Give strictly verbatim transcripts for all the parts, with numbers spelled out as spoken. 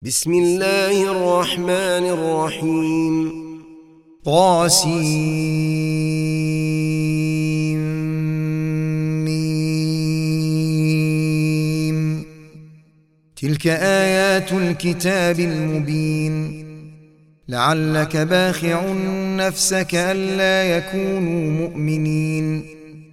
بسم الله الرحمن الرحيم. طاسيم. تلك آيات الكتاب المبين. لعلك باخع نفسك ألا يكونوا مؤمنين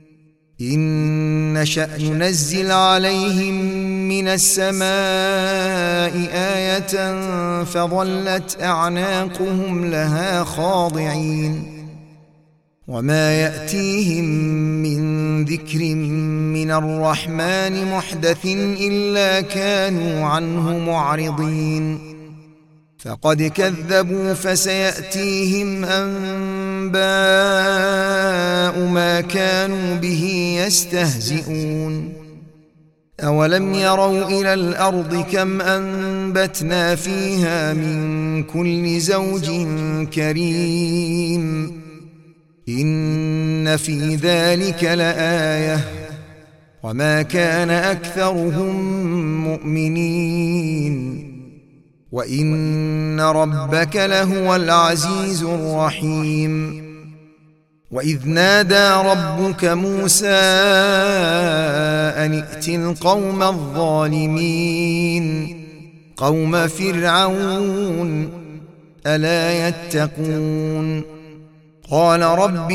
إن نشأ ننزل عليهم من السماء آية فظلت أعناقهم لها خاضعين وما يأتيهم من ذكر من الرحمن محدث إلا كانوا عنه معرضين فقد كذبوا فسيأتيهم أنباء ما كانوا به يستهزئون أولم يروا إلى الأرض كم أنبتنا فيها من كل زوج كريم إن في ذلك لآية وما كان أكثرهم مؤمنين وإن ربك لهو العزيز الرحيم وإذ نادى ربك موسى أن ائت القوم الظالمين قوم فرعون ألا يتقون قال رب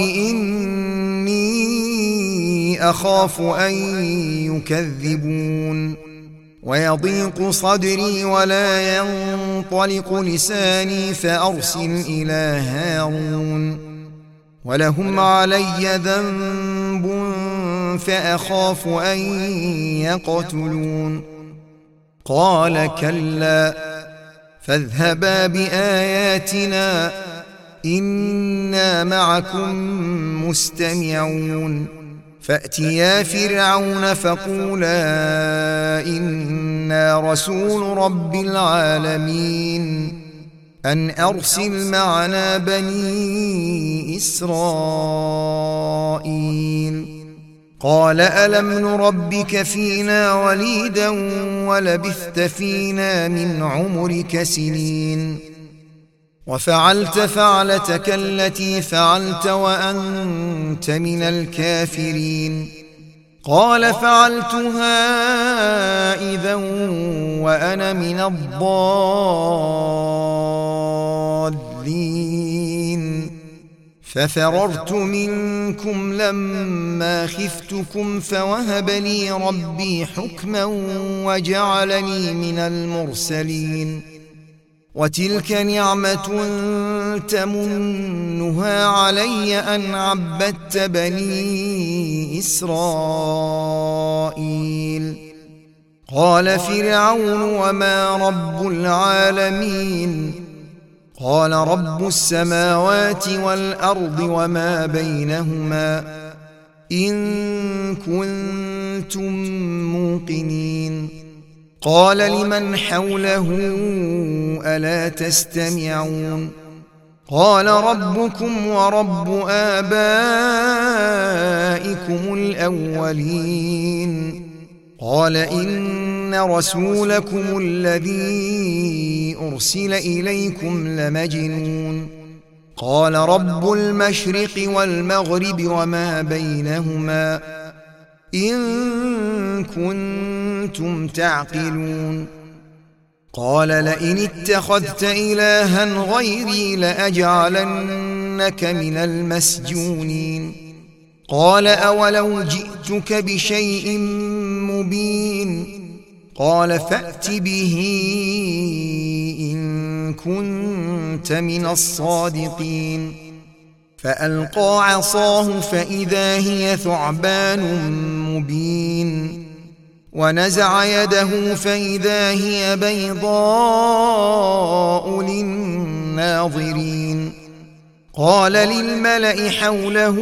إني أخاف أن يكذبون ويضيق صدري ولا ينطلق لساني فأرسل إلى هارون ولهم علي ذنب فأخاف أن يقتلون قال كلا فاذهبا بآياتنا إنا معكم مستمعون فأتيا فرعون فقولا إنا رسول رب العالمين أن أرسل معنا بني إسرائيل قال ألم نربك فينا وليدا ولبثت فينا من عمرك سنين وفعلت فعلتك التي فعلت وأنت من الكافرين قال فعلتها إذا وأنا من الضالين ففررت منكم لما خفتكم فوهب لي ربي حكما وجعلني من المرسلين وتلك نعمة تمنها علي أن عبدت بني إسرائيل قال فرعون وما رب العالمين قال رب السماوات والأرض وما بينهما إن كنتم موقنين قال لمن حوله ألا تستمعون قال ربكم ورب آبائكم الأولين قال إن رسولكم الذي أرسل إليكم لمجنون قال رب المشرق والمغرب وما بينهما إن كنتم تعقلون قال لئن اتخذت إلها غيري لأجعلنك من المسجونين قال أولو جئتك بشيء مبين قال فأت به إن كنت من الصادقين فألقى عصاه فإذا هي ثعبان مبين ونزع يده فإذا هي بيضاء للناظرين قال للملأ حوله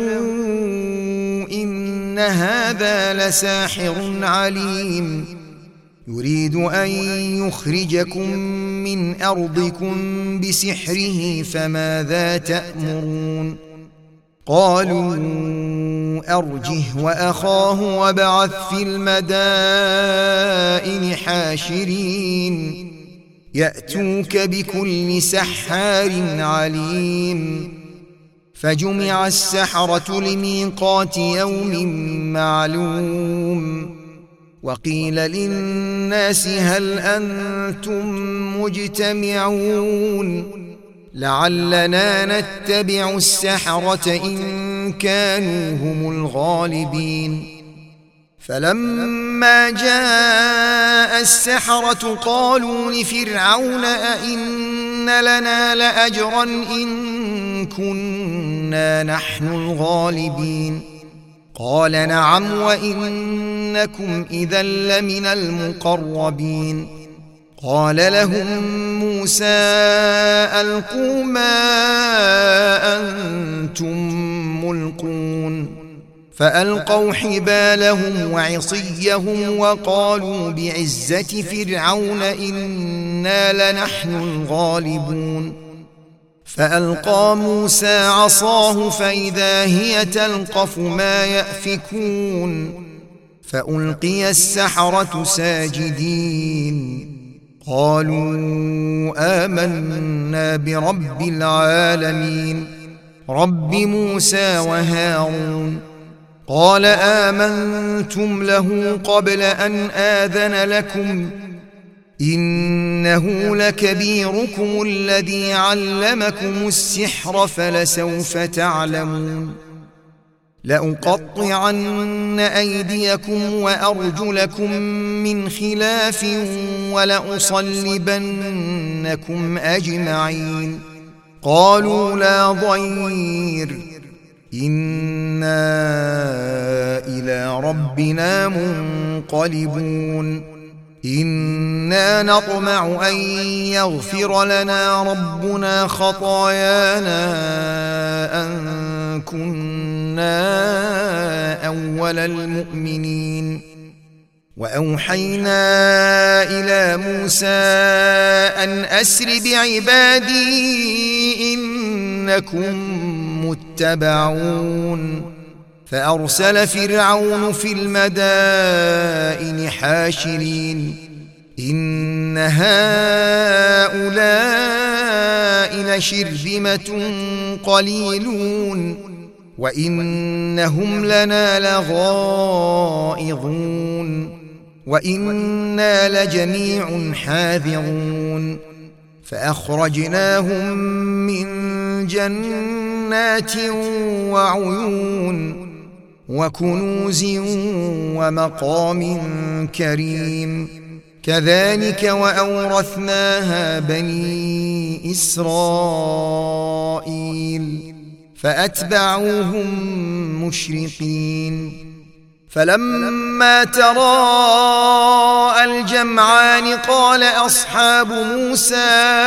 إن هذا لساحر عليم يريد أن يخرجكم من أرضكم بسحره فماذا تأمرون قالوا أرجه وأخاه وابعث في المدائن حاشرين يأتوك بكل سحار عليم. فجمع السحرة لميقات يوم معلوم. وقيل للناس هل أنتم مجتمعون لعلنا نتبع السحرة إن كانوا هم الغالبين. فلما جاء السحرة قالوا لفرعون أئن لنا لأجرا إن كنا نحن الغالبين. قال نعم وإنكم إذا لمن المقربين. قال لهم موسى ألقوا ما أنتم ملقون. فألقوا حبالهم وعصيهم وقالوا بعزة فرعون إنا لنحن الغالبون. فألقى موسى عصاه فإذا هي تلقف ما يأفكون. فألقي السحرة ساجدين قالوا آمنا برب العالمين رب موسى وهارون. قال آمنتم له قبل أن آذن لكم إنه لكبيركم الذي علمكم السحر فلسوف تعلمون. لأقطعن أيديكم وأرجلكم من خلاف ولأصلبنكم أجمعين. قالوا لا ضير إنا إلى ربنا منقلبون. إنا نطمع أن يغفر لنا ربنا خطايانا أن كنا أول المؤمنين. وأوحينا إلى موسى أن أسر بعبادي إنكم متبعون. فأرسل فرعون في المدائن حاشرين إن هؤلاء لشرذمة قليلون وإنهم لنا لغائظون وإنا لجميع حاذرون. فأخرجناهم من جنات وعيون وكنوز ومقام كريم. كذلك وأورثناها بني إسرائيل فأتبعوهم مشرقين. فلما تراءى الجمعان قال أصحاب موسى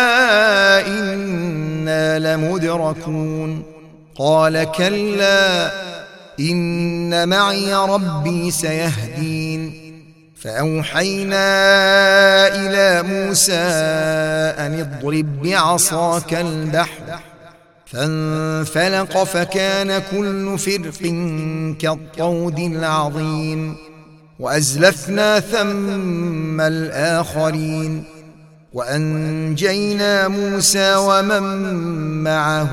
إنا لمدركون. قال كلا إن معي ربي سيهدين. فأوحينا إلى موسى أن اضرب بعصاك البحر فانفلق فكان كل فرق كالطود العظيم. وأزلفنا ثم الآخرين وأنجينا موسى ومن معه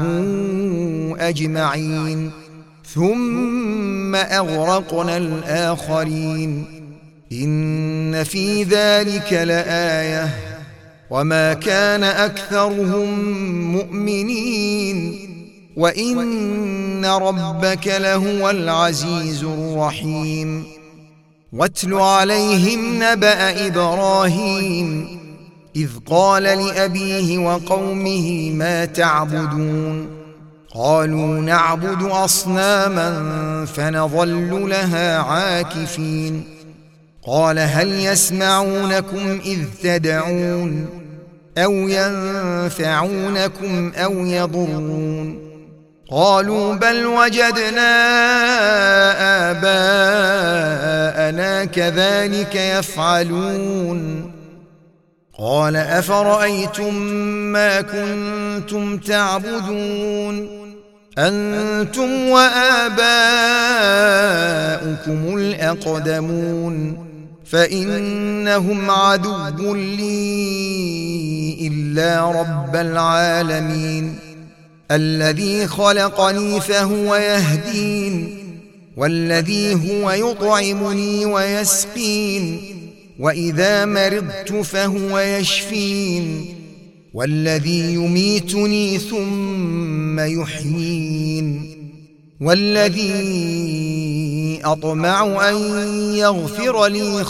أجمعين ثم أغرقنا الآخرين. إن في ذلك لآية وما كان أكثرهم مؤمنين وإن ربك لهو العزيز الرحيم. واتل عليهم نبأ إبراهيم إذ قال لأبيه وقومه ما تعبدون. قالوا نعبد أصناما فنظل لها عاكفين. قال هل يسمعونكم إذ تدعون أو ينفعونكم أو يضرون. قالوا بل وجدنا آباءنا كذلك يفعلون. قال أفرأيتم ما كنتم تعبدون أنتم وآباؤكم الأقدمون فإنهم عدو لي إلا رب العالمين الذي خلقني فهو يهدين والذي هو يطعمني ويسقين وإذا مرضت فهو يشفين والذي يميتني ثم يحيين والذي أطمع أن يغفر لي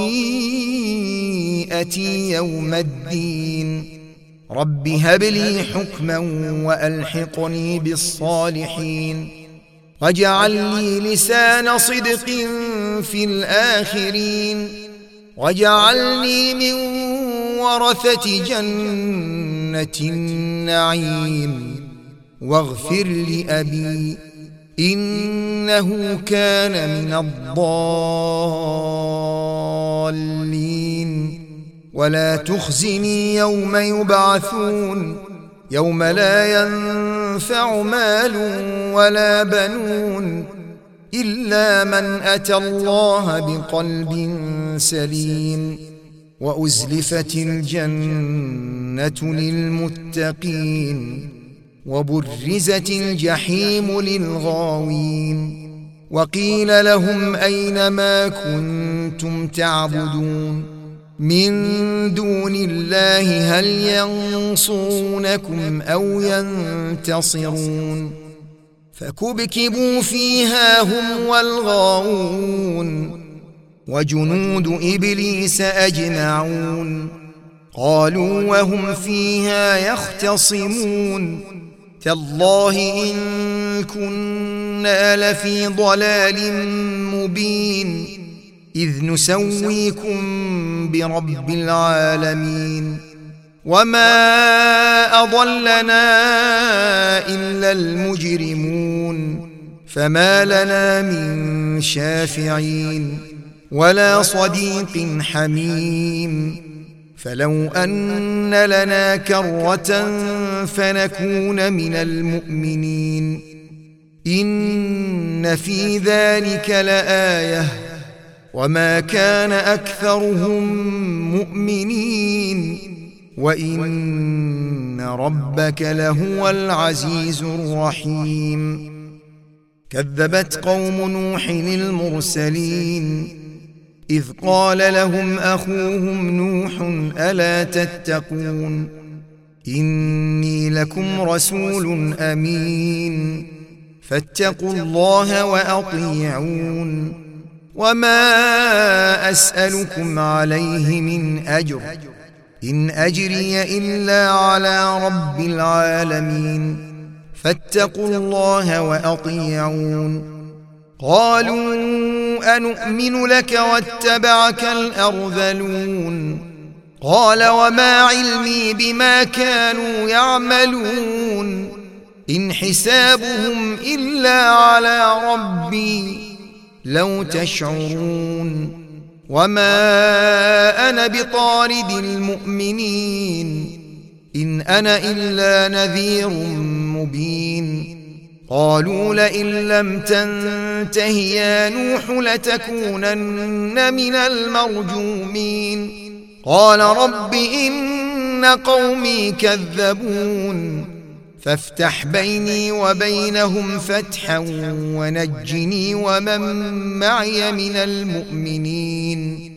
خطيئتي يوم الدين رب هب لي حكما وألحقني بالصالحين واجعل لي لسان صدق في الآخرين واجعلني من ورثة جنة النعيم واغفر لأبي إنه كان من الضالين ولا تخزني يوم يبعثون يوم لا ينفع مال ولا بنون إلا من أتى الله بقلب سليم وأزلفت الجنة للمتقين وبرزت الجحيم للغاوين وقيل لهم أين ما كنتم تعبدون من دون الله هل ينصرونكم أو ينتصرون فكبكبوا فيها هم والغاوون وجنود إبليس أجمعون قالوا وهم فيها يختصمون تالله إن كنا لفي ضلال مبين إذ نسويكم برب العالمين وما أضلنا إلا المجرمون فما لنا من شافعين ولا صديق حميم فلو أن لنا كرة فنكون من المؤمنين إن في ذلك لآية وما كان أكثرهم مؤمنين وإن ربك لهو العزيز الرحيم كذبت قوم نوح المرسلين إذ قال لهم أخوهم نوح ألا تتقون إني لكم رسول أمين فاتقوا الله وأطيعون وما أسألكم عليه من أجر إن أجري إلا على رب العالمين فاتقوا الله وأطيعون قالوا أنؤمن لك واتبعك الأرذلون قال وما علمي بما كانوا يعملون إن حسابهم إلا على ربي لو تشعرون وما أنا بطارد المؤمنين إن أنا إلا نذير مبين قالوا لئن لم تنته يا نوح لتكونن من المرجومين قال رب إن قومي كذبون فافتح بيني وبينهم فتحا ونجني ومن معي من المؤمنين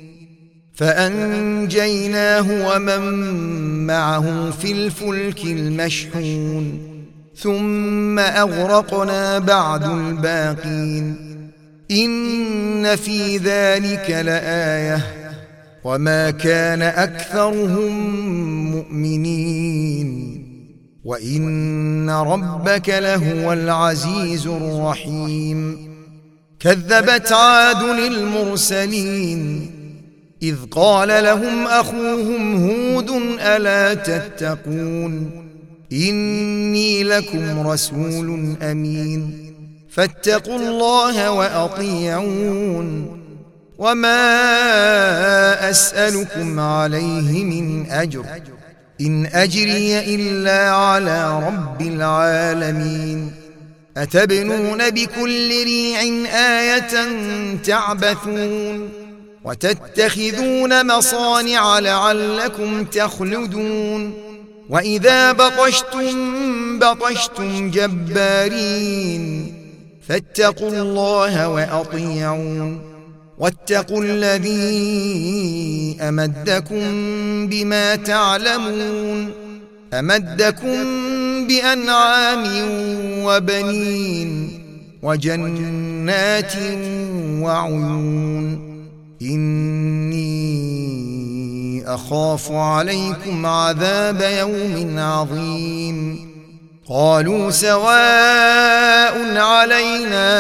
فأنجيناه ومن معه في الفلك المشحون ثم أغرقنا بعد الباقين إن في ذلك لآية وما كان أكثرهم مؤمنين وإن ربك لهو العزيز الرحيم كذبت عاد المرسلين إذ قال لهم أخوهم هود ألا تتقون إني لكم رسول أمين فاتقوا الله وأطيعون وما أسألكم عليه من أجر إن أجري إلا على رب العالمين أتبنون بكل ريع آية تعبثون وتتخذون مصانع لعلكم تخلدون وإذا بطشتم بطشتم جبارين فاتقوا الله وأطيعون واتقوا الذي أمدكم بما تعلمون أمدكم بأنعام وبنين وجنات وعيون إني أخاف عليكم عذاب يوم عظيم قالوا سواء علينا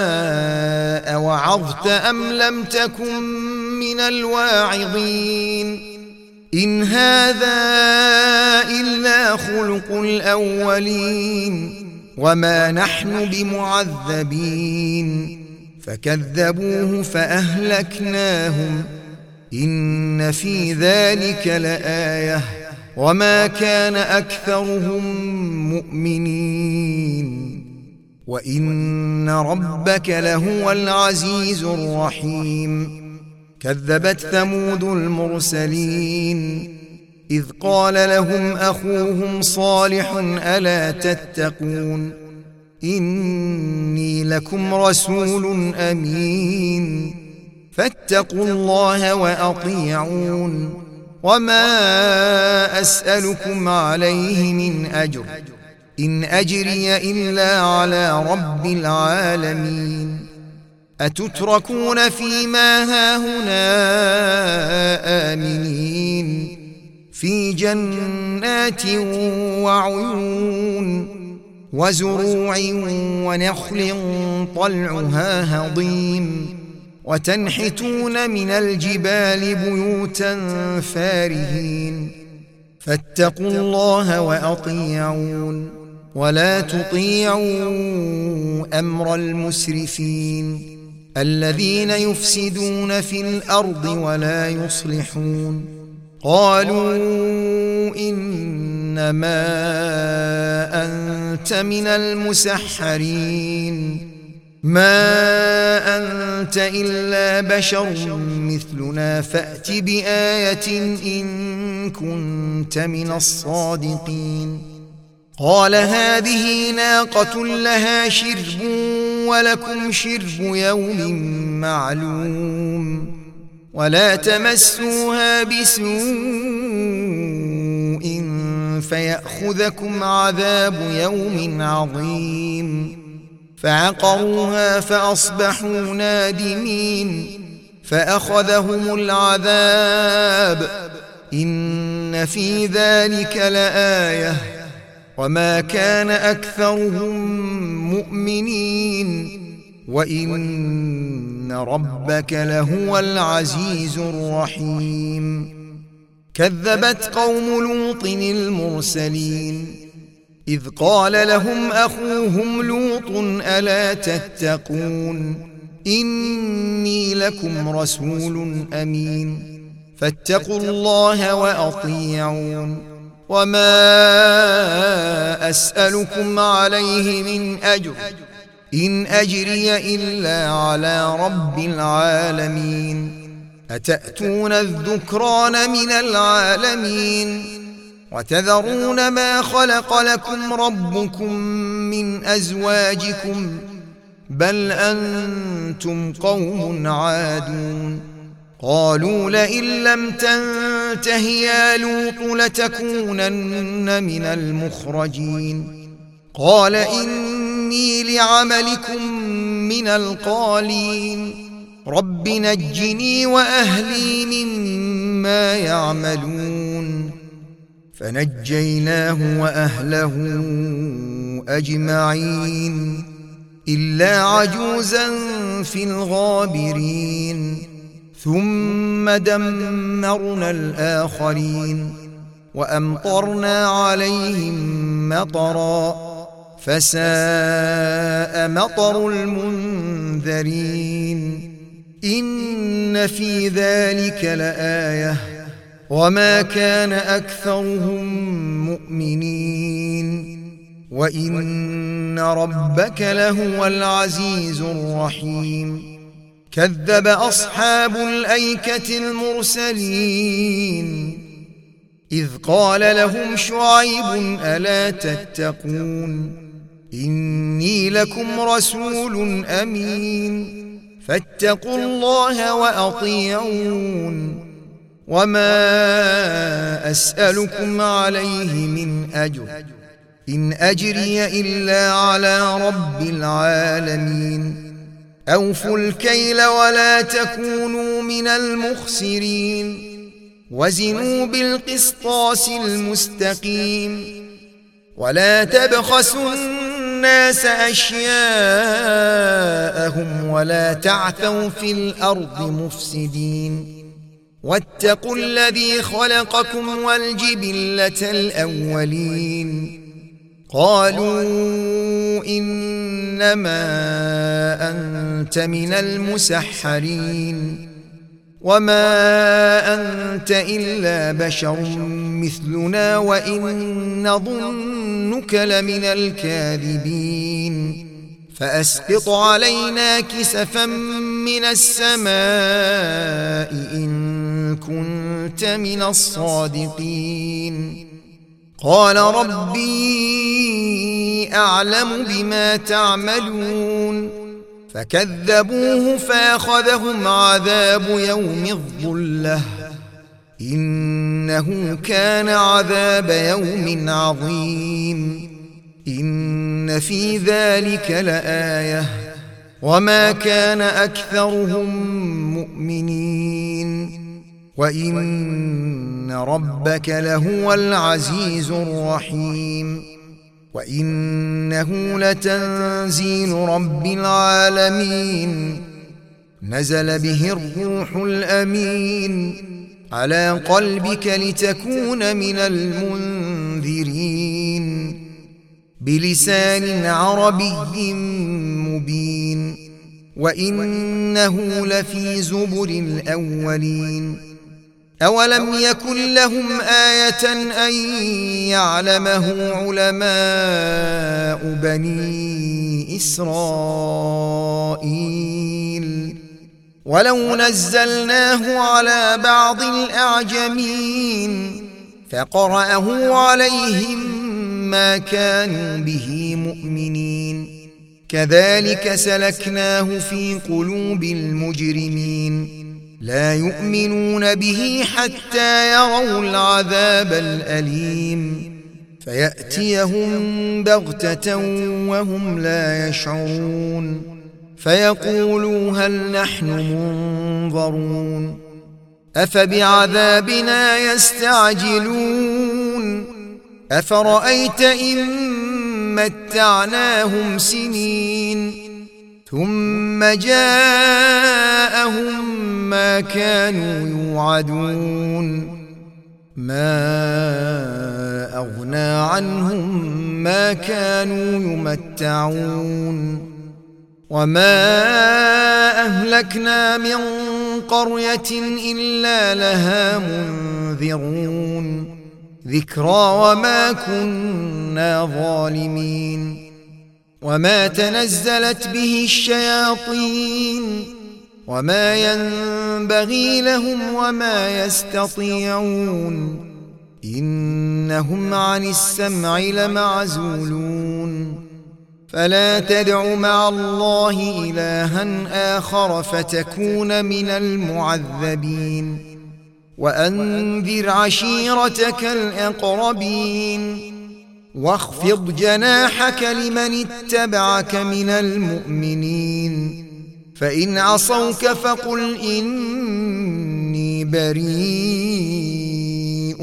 أوعظت أم لم تكن من الواعظين إن هذا إلا خلق الأولين وما نحن بمعذبين فكذبوه فأهلكناهم إن في ذلك لآية وما كان أكثرهم مؤمنين وإن ربك لهو العزيز الرحيم كذبت ثمود المرسلين إذ قال لهم أخوهم صالح ألا تتقون إني لكم رسول أمين فاتقوا الله وأطيعون وما أسألكم عليه من أجر إن أجري إلا على رب العالمين أتتركون فيما هاهنا آمنين في جنات وعيون وزروع ونخل طلعها هضيم وتنحتون من الجبال بيوتا فارهين فاتقوا الله وأطيعون ولا تطيعوا أمر المسرفين الذين يفسدون في الأرض ولا يصلحون قالوا إنما أنت من المسحرين ما أنت إلا بشر مثلنا فأت بآية إن كنت من الصادقين قال هذه ناقة لها شرب ولكم شرب يوم معلوم ولا تمسوها بسوء فيأخذكم عذاب يوم عظيم فعقروها فأصبحوا نادمين فأخذهم العذاب إن في ذلك لآية وما كان أكثرهم مؤمنين وإن ربك لهو العزيز الرحيم كذبت قوم لوط المرسلين إذ قال لهم أخوهم لوط ألا تتقون إني لكم رسول أمين فاتقوا الله وأطيعون وما أسألكم عليه من أجر إن أجري إلا على رب العالمين أتأتون الذكران من العالمين وتذرون ما خلق لكم ربكم من أزواجكم بل أنتم قوم عادون قالوا لئن لم تنته يا لوط لتكونن من المخرجين قال إني لعملكم من القالين رب نجني وأهلي مما يعملون فنجيناه وأهله أجمعين إلا عجوزا في الغابرين ثم دمرنا الآخرين وأمطرنا عليهم مطرا فساء مطر المنذرين إن في ذلك لآية وما كان أكثرهم مؤمنين وإن ربك لهو العزيز الرحيم كذب أصحاب الأيكة المرسلين إذ قال لهم شعيب ألا تتقون إني لكم رسول أمين فاتقوا الله وأطيعون وما أسألكم عليه من أجر إن أجري إلا على رب العالمين أوفوا الكيل ولا تكونوا من المخسرين وزنوا بالقسطاس المستقيم ولا تبخسوا الناس أشياءهم ولا تعثوا في الأرض مفسدين واتقوا الذي خلقكم والجبلة الأولين قالوا إنما أنت من المسحرين وما أنت إلا بشر مثلنا وإن نظنك لمن الكاذبين فأسقط علينا كسفا من السماء إن كنت من الصادقين قال ربي أعلم بما تعملون فكذبوه فأخذهم عذاب يوم الظلة إنه كان عذاب يوم عظيم إن في ذلك لآية وما كان أكثرهم مؤمنين وإن ربك لهو العزيز الرحيم وإنه لتنزيل رب العالمين نزل به الروح الأمين على قلبك لتكون من المنذرين بلسان عربي مبين وإنه لفي زبر الأولين أولم يكن لهم آية أن يعلمه علماء بني إسرائيل ولو نزلناه على بعض الأعجمين فقرأه عليهم ما كانوا به مؤمنين كذلك سلكناه في قلوب المجرمين لا يؤمنون به حتى يروا العذاب الأليم فيأتيهم بغتة وهم لا يشعرون فيقولوا هل نحن منظرون أفبعذابنا يستعجلون أفرأيت إن متعناهم سنين ثم جاءهم ما كانوا يوعدون ما أغنى عنهم ما كانوا يمتعون وما أهلكنا من قرية إلا لها منذرون ذكرى وما كنا ظالمين وما تنزلت به الشياطين وما ينبغي لهم وما يستطيعون إنهم عن السمع لمعزولون فلا تدع مع الله إلها آخر فتكون من المعذبين وأنذر عشيرتك الأقربين واخفض جناحك لمن اتبعك من المؤمنين فإن عصوك فقل إني بريء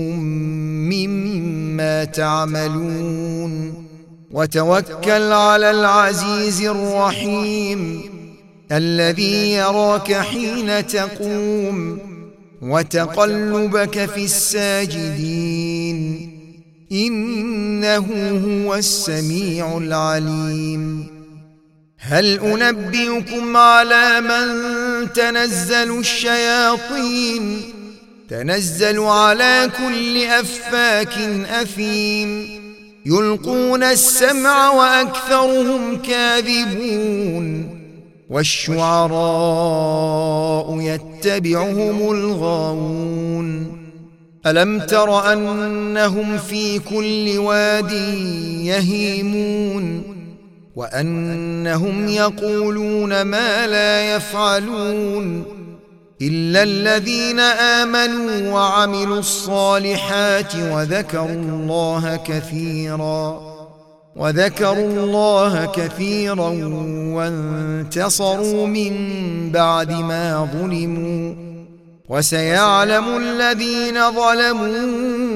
مما تعملون وتوكل على العزيز الرحيم الذي يراك حين تقوم وتقلبك في الساجدين إنه هو السميع العليم هل أنبئكم على من تنزل الشياطين تنزل على كل أفاك أثيم يلقون السمع وأكثرهم كاذبون والشعراء يتبعهم الغاوون ألم تر أنهم في كل واد يهيمون وأنهم يقولون ما لا يفعلون إلا الذين آمنوا وعملوا الصالحات وذكروا الله كثيرا وذكروا الله كثيرا وانتصروا من بعد ما ظلموا وسيعلم الذين ظلموا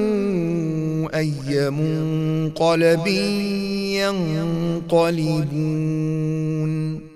أي منقلب ينقلبون.